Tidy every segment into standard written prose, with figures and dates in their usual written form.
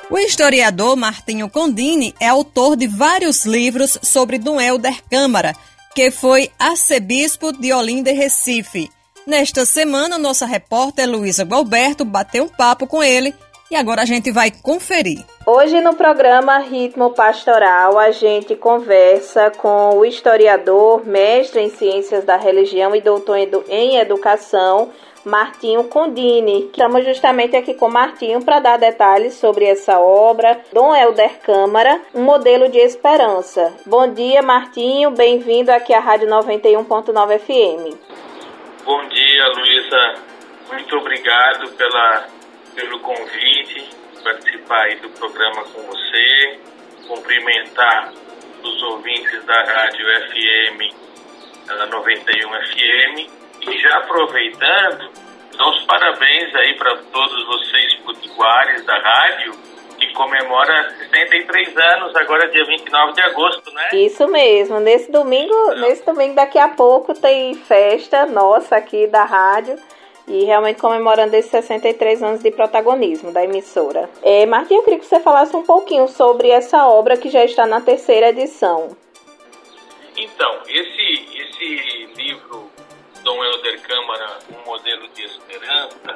O historiador Martinho Condini é autor de vários livros sobre Dom Helder Câmara, que foi arcebispo de Olinda e Recife. Nesta semana, nossa repórter Luísa Gualberto bateu um papo com ele e agora a gente vai conferir. Hoje no programa Ritmo Pastoral a gente conversa com o historiador, mestre em Ciências da Religião e doutor em Educação, Martinho Condini. Estamos justamente aqui com o Martinho para dar detalhes sobre essa obra, Dom Helder Câmara, um modelo de esperança. Bom dia, Martinho, bem-vindo aqui à Rádio 91.9 FM. Bom dia, Luísa. Muito obrigado pelo convite, participar aí do programa com você, cumprimentar os ouvintes da Rádio FM, da 91 FM, e já aproveitando, dar os parabéns aí para todos vocês potiguares da rádio, que comemora 63 anos, agora dia 29 de agosto, né? Isso mesmo, nesse domingo daqui a pouco tem festa nossa aqui da rádio, e realmente comemorando esses 63 anos de protagonismo da emissora. Martinho, eu queria que você falasse um pouquinho sobre essa obra que já está na 3ª edição. Então, esse livro, Dom Helder Câmara, um modelo de esperança,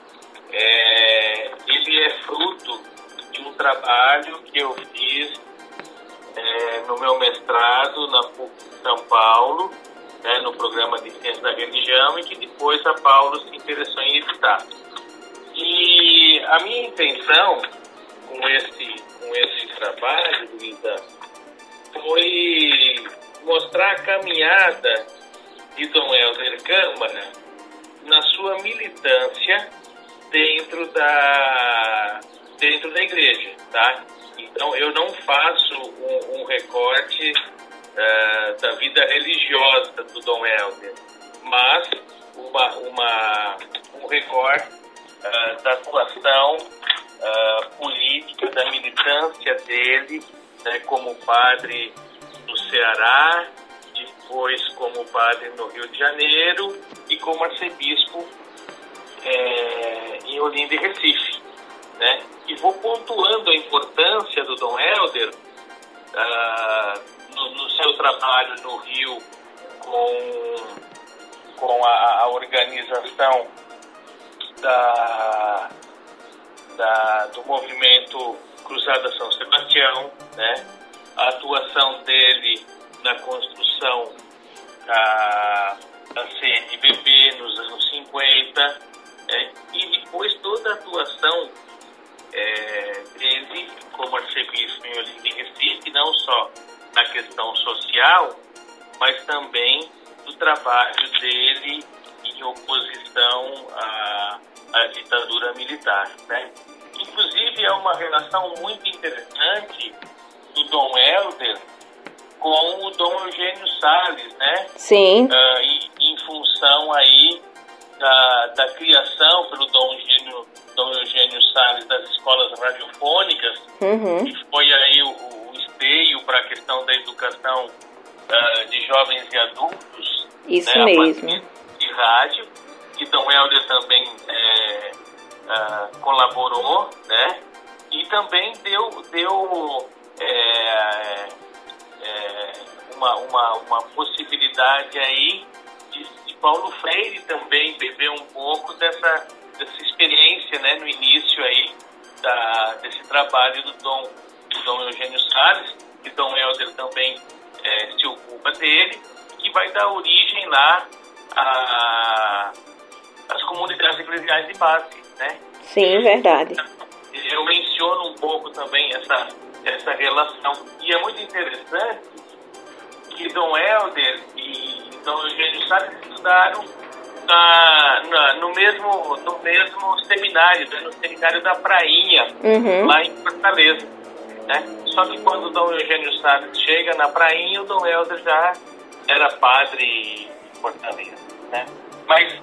ele é fruto de um trabalho que eu fiz no meu mestrado na PUC de São Paulo, no programa de Ciências da Religião, e que depois a Paulo se interessou em editar. E a minha intenção com esse trabalho, Luísa, foi mostrar a caminhada de Dom Helder Câmara na sua militância dentro da igreja, tá? Então, eu não faço um recorte da vida religiosa do Dom Helder, mas um recorte da atuação política, da militância dele, né, como padre no Ceará, depois como padre no Rio de Janeiro e como arcebispo em Olinda e Recife, né? E vou pontuando a importância do Dom Helder no seu trabalho no Rio com a organização do movimento Cruzada São Sebastião, né? A atuação dele na construção da CNBB nos anos 50, e depois toda a atuação dele como arcebispo em Olinda e Recife, não só na questão social, mas também do trabalho dele em oposição à ditadura militar, né? Inclusive, é uma relação muito interessante do Dom Helder com o Dom Eugênio Salles, né? Sim. Em função aí da criação pelo Dom Eugênio Salles das escolas radiofônicas, que foi aí o esteio para a questão da educação de jovens e adultos. Isso, né, mesmo. De rádio, que Dom Helder também colaborou, né? E também deu uma possibilidade aí de Paulo Freire também beber um pouco dessa experiência, né, no início aí desse trabalho do Dom Eugênio Salles, que Dom Helder também se ocupa dele, que vai dar origem lá às comunidades eclesiais de base, né? Sim, verdade. Eu menciono um pouco também essa relação, e é muito interessante que Dom Helder e Dom Eugênio Salles estudaram no mesmo seminário, né, no seminário da Prainha, lá em Fortaleza, né? Só que quando o Dom Eugênio Salles chega na Prainha, o Dom Helder já era padre em Fortaleza, né? Mas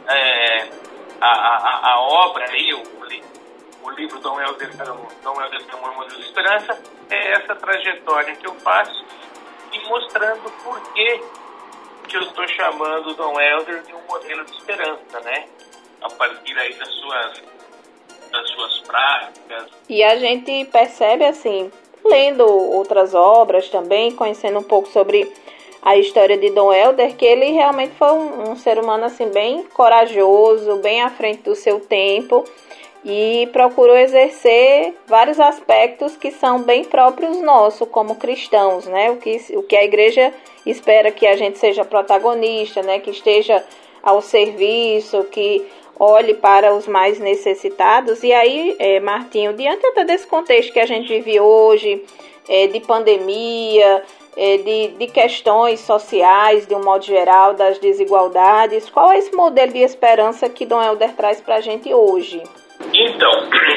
a obra aí, o livro Dom Helder Câmara, Modelo de Esperança, é essa trajetória que eu faço e mostrando por que eu estou chamando o Dom Helder de um modelo de esperança, né? A partir aí das suas práticas. E a gente percebe, assim, lendo outras obras também, conhecendo um pouco sobre a história de Dom Helder, que ele realmente foi um ser humano assim, bem corajoso, bem à frente do seu tempo, e procurou exercer vários aspectos que são bem próprios nossos como cristãos, né? O que a igreja espera que a gente seja protagonista, né? Que esteja ao serviço, que olhe para os mais necessitados. E aí, Martinho, diante até desse contexto que a gente vive hoje, de pandemia, de questões sociais, de um modo geral, das desigualdades, qual é esse modelo de esperança que Dom Helder traz para a gente hoje? Então,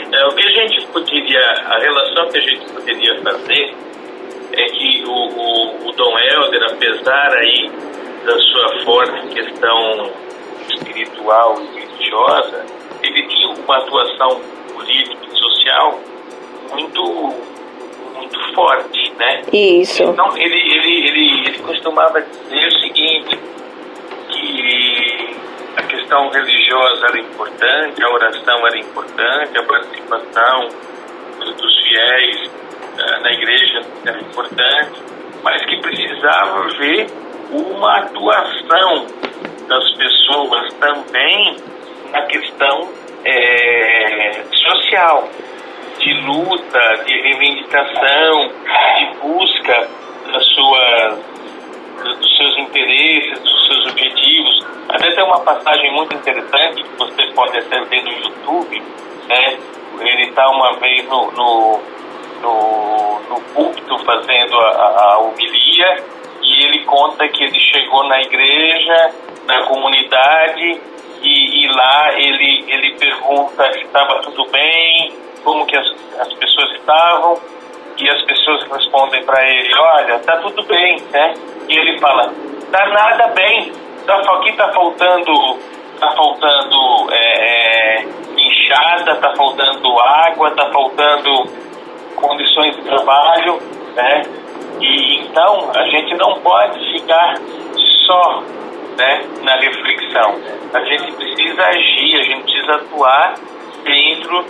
a relação que a gente poderia fazer é que o Dom Helder, apesar aí da sua forte questão espiritual e religiosa, ele tinha uma atuação política e social muito forte, né? Isso. Então, ele costumava dizer o seguinte, que a questão religiosa era importante, a oração era importante, a participação dos fiéis na igreja era importante, mas que precisava haver uma atuação das pessoas também na questão social, de luta, de reivindicação, de busca dos seus interesses, dos seus objetivos. Até tem uma passagem muito interessante que você pode até ver no YouTube, né? Ele está uma vez no púlpito fazendo a homilia, e ele conta que ele chegou na igreja, na comunidade, e lá ele pergunta se estava tudo bem, como que as pessoas estavam, e as pessoas respondem para ele, olha, tá tudo bem, né? E ele fala, tá nada bem, aqui tá faltando enxada, tá faltando água, tá faltando condições de trabalho, né? E então a gente não pode ficar só, né, na reflexão. A gente precisa agir, a gente precisa atuar dentro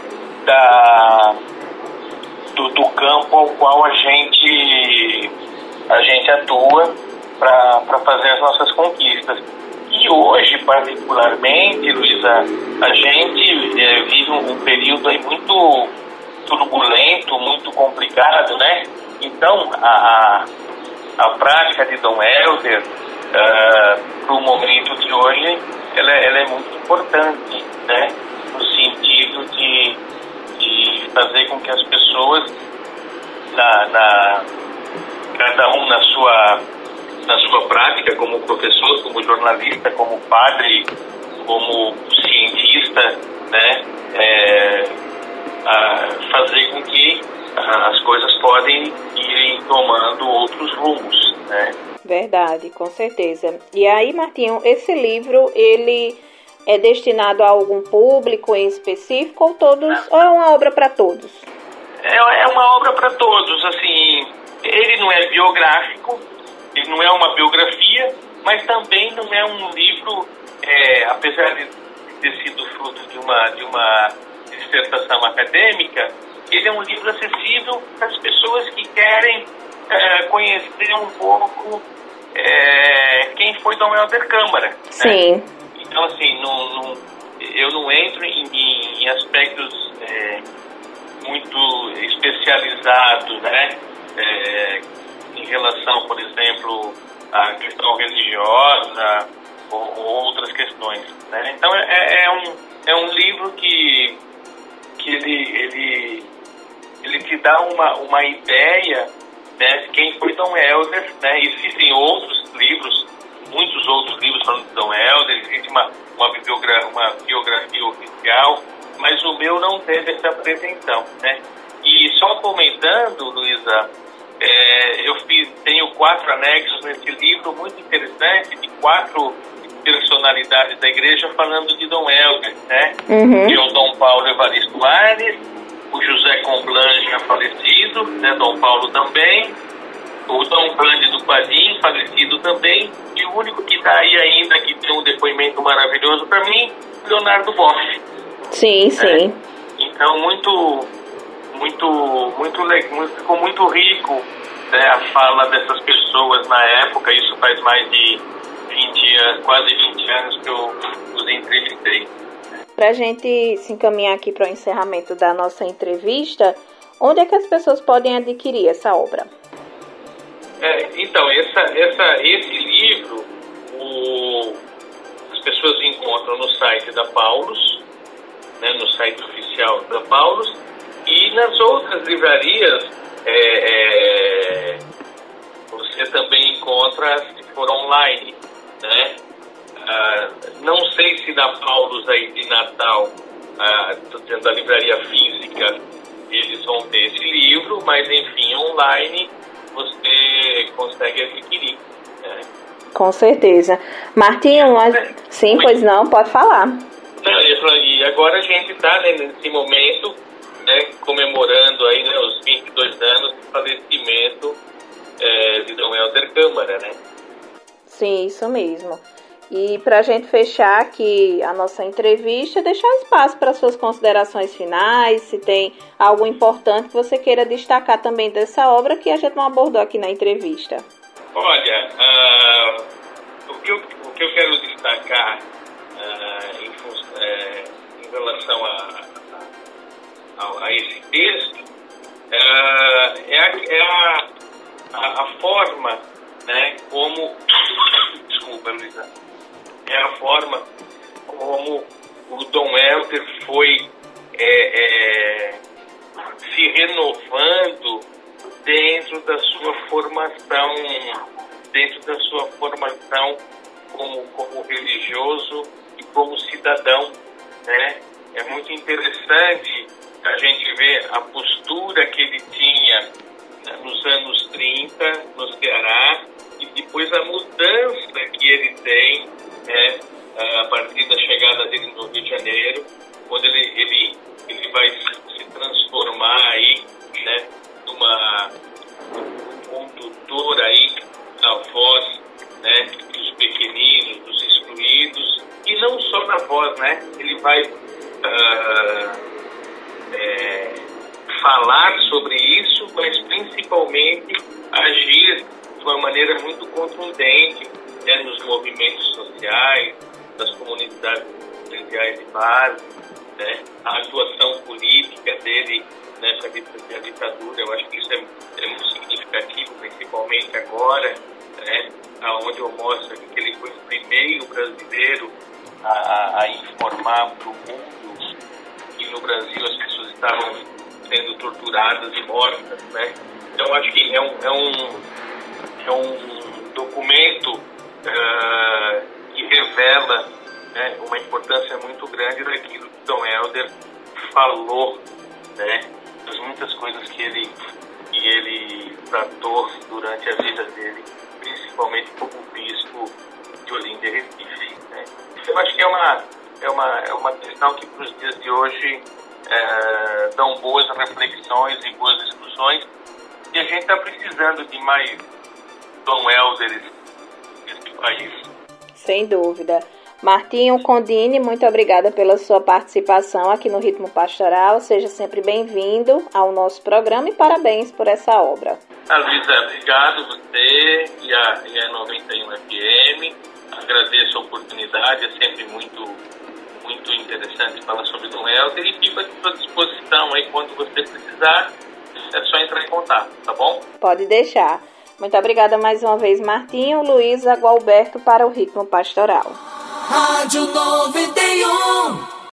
do campo ao qual a gente atua para fazer as nossas conquistas. E hoje, particularmente, Luísa, a gente vive um período aí muito turbulento, muito complicado, né? Então, a prática de Dom Helder, para o momento de hoje, ela é muito importante, né? No sentido de fazer com que as pessoas, cada um na sua prática, como professor, como jornalista, como padre, como cientista, né, fazer com que as coisas podem irem tomando outros rumos, né? Verdade, com certeza. E aí, Martinho, esse livro, ele é destinado a algum público em específico ou é uma obra para todos? É uma obra para todos, assim, ele não é biográfico, ele não é uma biografia, mas também não é um livro, apesar de ter sido fruto de uma dissertação acadêmica, ele é um livro acessível para as pessoas que querem conhecer um pouco quem foi Dom Helder Câmara. Sim. Né? Então, assim, eu não entro em aspectos muito especializados, né? Em relação, por exemplo, à questão religiosa ou outras questões, né? Então, é um livro que ele te dá uma ideia, né, de quem foi Dom Helder, né? Existem muitos outros livros falando de Dom Helder, existe uma biografia oficial, mas o meu não teve essa pretensão, né? E só comentando, Luísa, tenho 4 anexos nesse livro muito interessante, de 4 personalidades da igreja falando de Dom Helder, né? Uhum. Que é o Dom Paulo Evaristo Aires, o José Comblange já falecido, né? Dom Paulo também, o Dom Cândido Padim, falecido também, e o único que está aí ainda, que tem um depoimento maravilhoso para mim, Leonardo Boff. Sim, sim. Então, ficou muito rico, né, a fala dessas pessoas na época. Isso faz mais de quase 20 anos que eu os entrevistei. Para a gente se encaminhar aqui para o encerramento da nossa entrevista, onde é que as pessoas podem adquirir essa obra? Então, esse livro, as pessoas encontram no site da Paulus, né, no site oficial da Paulus, e nas outras livrarias você também encontra, se for online, né? Não sei se da Paulus aí de Natal, estou dizendo da livraria física, eles vão ter esse livro, mas enfim, online você consegue adquirir. Né? Com certeza. Martinho, sim, pois não, pode falar. Não, e agora a gente está, né, nesse momento, né, comemorando aí, né, os 22 anos do falecimento de Dom Helder Câmara, né? Sim, isso mesmo. E para a gente fechar aqui a nossa entrevista, deixar espaço para suas considerações finais, se tem algo importante que você queira destacar também dessa obra que a gente não abordou aqui na entrevista. Olha, o que eu quero destacar em relação a esse texto é a forma, né, como... Desculpa, Luísa. É a forma como o Dom Helder foi se renovando dentro da sua formação como religioso e como cidadão, né? É muito interessante a gente ver a postura que ele tinha nos anos 30 no Ceará e depois a mudança que ele tem, né, a partir da chegada dele no Rio de Janeiro, quando ele vai se transformar aí, né, num condutor aí da voz, né, dos pequeninos, dos excluídos, e não só na voz, né, ele vai falar sobre isso, mas principalmente agir de uma maneira muito contundente, né, nos movimentos sociais, das comunidades sociais de base, né, a atuação política dele nessa ditadura. Eu acho que isso é muito significativo, principalmente agora, né, onde eu mostro que ele foi o primeiro brasileiro a informar para o mundo que no Brasil as pessoas estavam sendo torturadas e mortas, né? Então acho que é um documento que revela, né, uma importância muito grande daquilo que Dom Helder falou, né, das muitas coisas que ele tratou durante a vida dele, principalmente como bispo de Olinda e Recife, né? Eu acho que é uma questão que para os dias de hoje dão boas reflexões e boas discussões, e a gente está precisando de mais Dom Helderes nesse país. Sem dúvida. Martinho Condini, muito obrigada pela sua participação aqui no Ritmo Pastoral. Seja sempre bem-vindo ao nosso programa e parabéns por essa obra. Luísa, obrigado você e a 91 FM. Agradeço a oportunidade, é sempre muito interessante falar sobre Dom Helder, e fico à sua disposição aí quando você precisar. É só entrar em contato, tá bom? Pode deixar. Muito obrigada mais uma vez, Martinho. Luísa Gualberto para o Ritmo Pastoral. Rádio 91.